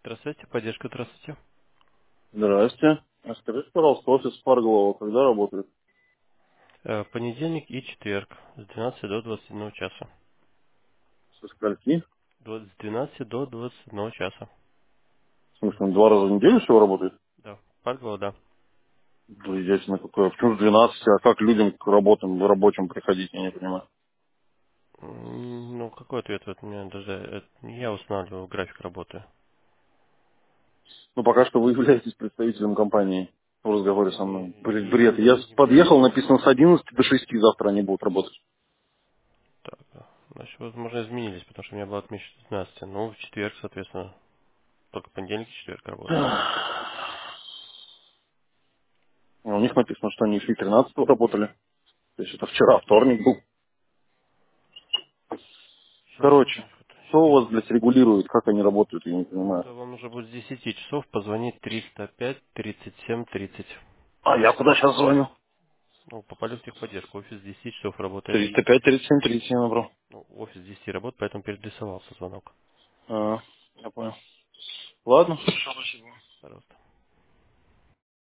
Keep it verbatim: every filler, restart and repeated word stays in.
Здравствуйте, поддержка, здравствуйте. Здрасте. А скажите, пожалуйста, офис Фарголова когда работает? Э, Понедельник и четверг с двенадцати до двадцати одного часа. Со скольки? До- С двенадцати до двадцати одного часа. В смысле, он два раза в неделю всего работает? Да, Паргова, да. Блядь, какое. Почему с двенадцати? А как людям к работам, рабочим приходить, я не понимаю. М, Ну, какой ответ? Вот мне даже это- не я устанавливаю график работы. Ну, пока что вы являетесь представителем компании в разговоре со Не, мной. Блин, не, бред. Я не с- являюсь. подъехал, написано с одиннадцати до шести завтра они будут работать. Так, да. Значит, возможно, изменились, потому что у меня было отмечено с двенадцати. Ну, в четверг, соответственно, только понедельник и четверг работают. У них написано, что они еще и тринадцатого работали. То есть это вчера, вторник был. Сейчас, Короче, секундочку. что у Сейчас. вас, блядь, регулирует, как они работают, я не понимаю. Это вам нужно будет с десяти часов позвонить триста пять тридцать семь тридцать. А я куда сейчас звоню? Ну, попали в техподдержку. Офис с десяти часов работает. триста пять тридцать семь тридцать я набрал. Ну, офис с десяти работает, поэтому переадресовался звонок. А, я понял. Ладно, хорошо, спасибо. Пожалуйста.